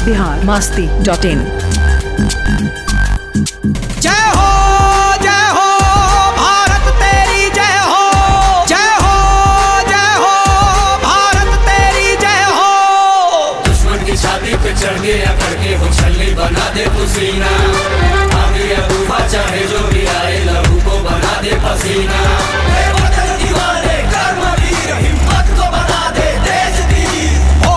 biharmasti.in। जय हो भारत तेरी जय हो, जय हो भारत तेरी जय हो। दुश्मन की छाती पे चढ़ के अकड़ के वो छल्ली बना दे पुसीना, आगे या तूफान चाहे जो भी आए लहू को बना दे पसीना। वतन दीवाने कर्मवीर हिम्मत को बना दे तेजवीर।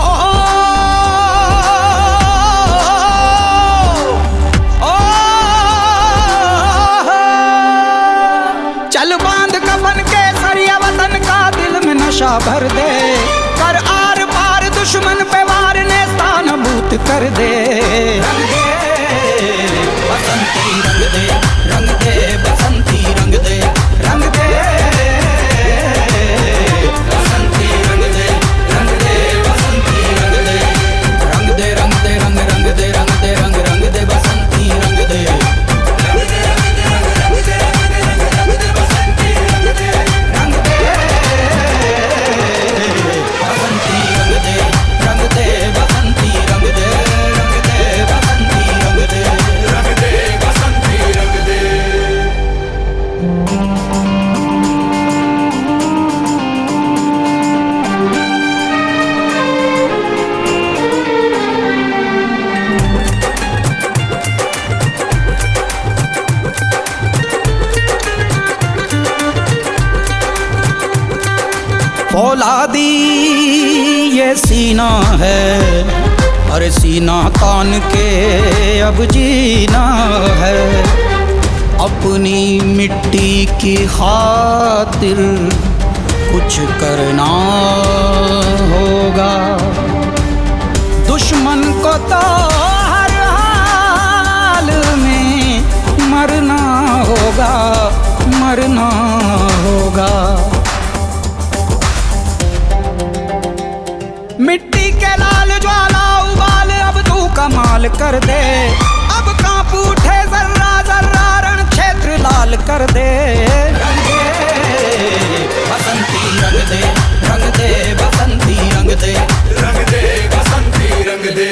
चल बांध कफन के सरिया वतन का दिल में नशा भर दे, कर आर पार दुश्मन पे वार ने स्थानभूत कर दे। रंग दे बसंती रंग दे, रंग दे बसंती रंग दे, रंग दे बसंती रंग दे, रंग दे बसंती रंग दे, रंग दे रंग दे रंग रंग दे रंग दे रंग रंग दे बसंती रंग दे, रंग दे रंग दे रंग दे बसंती रंग दे, रंग दे बसंती रंग दे, रंग दे बसंती रंग दे, रंग दे बसंती रंग दे, रंग दे बसंती रंग दे। फौलादी ये सीना है, अरे सीना तान के अब जीना है। अपनी मिट्टी की खातिर कुछ करना होगा, दुश्मन को तो हर हाल में मरना होगा, मरना होगा। मिट्टी के लाल ज्वाला उबाल अब तू कमाल कर दे, अब कांप उठे जर्रा जर्रा रण क्षेत्र लाल कर दे। रंग दे बसंती रंग दे, रंग दे बसंती रंग दे, रंग दे बसंती रंग दे।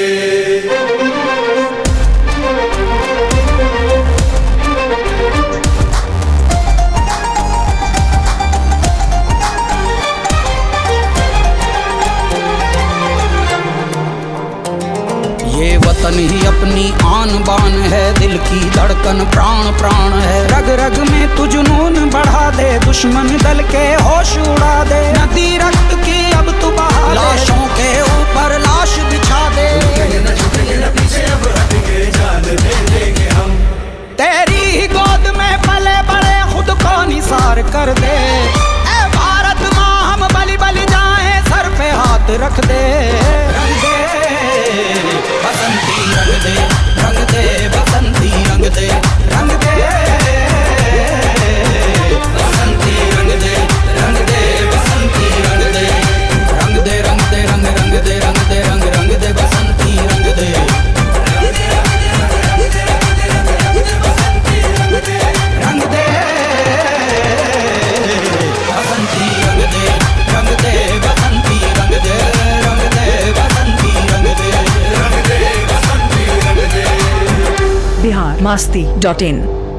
ये वतन ही अपनी आन बान है, दिल की धड़कन प्राण प्राण है। रग रग में तू जुनून बढ़ा दे, दुश्मन दल के होश उड़ा दे। नदी रक्त की अब तू बहा दे, लाशों के ऊपर लाश बिछा दे। न झुकेंगे न पीछे अब हटेंगे, जान दे देंगे हम। तेरी ही गोद में पले बड़े खुद को निसार कर दे। ए भारत माँ हम बलि बलि जाएं, सर पे हाथ रख दे। रंग दे बसंती रंग दे, रंग दे बसंती रंग दे, रंग दे बसंती रंग दे, रंग दे बसंती रंग दे, रंग दे रंग दे रंग रंग दे रंग दे रंग रंग दे बसंती रंग दे, रंग दे रंग दे रंग दे बसंती रंग दे, रंग दे बसंती रंग दे, रंग दे बसंती रंग दे, रंग दे बसंती रंग दे, रंग दे बसंती रंग दे। biharmasti.in।